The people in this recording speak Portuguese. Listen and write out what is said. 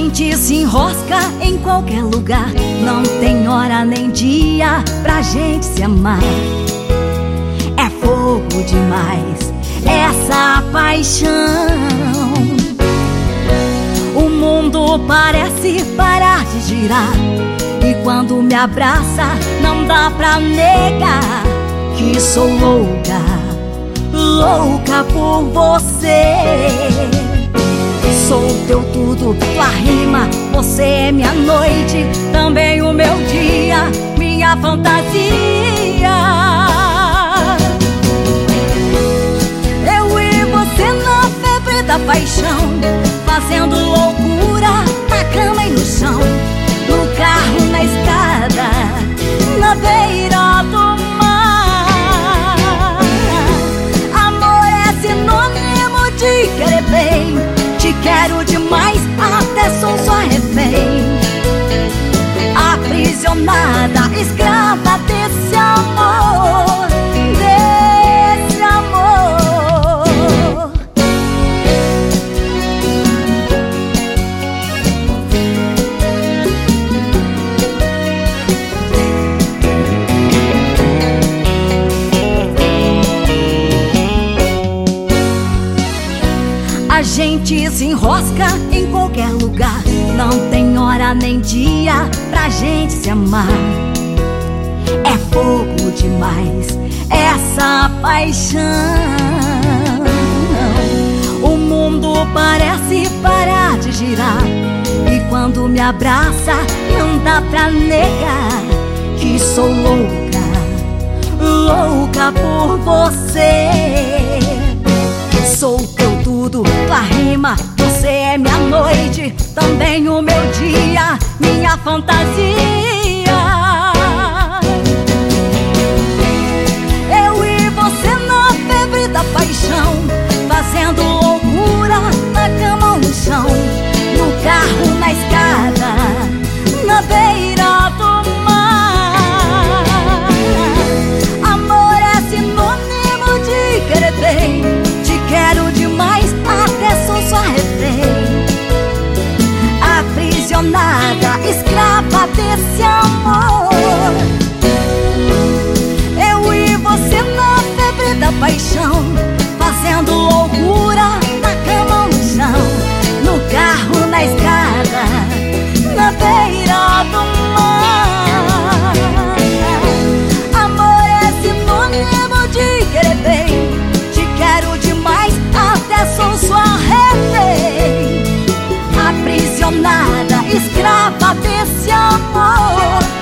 gente se enrosca em qualquer lugar, não tem hora nem dia pra gente se amar. É fogo demais essa paixão. O mundo parece parar de girar, e quando me abraça não dá pra negar que sou louca, louca por você. Sou teu tudo, tua rima, você é minha noite, também o meu dia, minha fantasia. Eu e você na febre da paixão, fazendo loucura na cama e no chão, no carro, na escada, na beira do mar. Amor é sinônimo de querer bem, te quero demais, até sou sua refém. Aprisionada, escrava desse amor, desse amor. A gente se enrosca em qualquer lugar, não tem hora nem dia pra gente se amar. É fogo demais essa paixão. O mundo parece parar de girar, e quando me abraça não dá pra negar que sou louca, louca por você. Sou teu tudo, tua rima, você é minha noite, também o meu dia, minha fantasia. Eu e você na febre da paixão, fazendo loucura na cama ou no chão, no carro, na escada, na beira do mar. Amor é sinônimo de querer bem, quero demais, até sou sua refém. Aprisionada, escrava desse amor. Eu e você na febre da paixão, fazendo loucura na cama ou no chão, no carro, na escada, na beira do mar. Amor é sinônimo de querer bem, te quero demais, até sou sua refém. Aprisionada, escrava desse amor.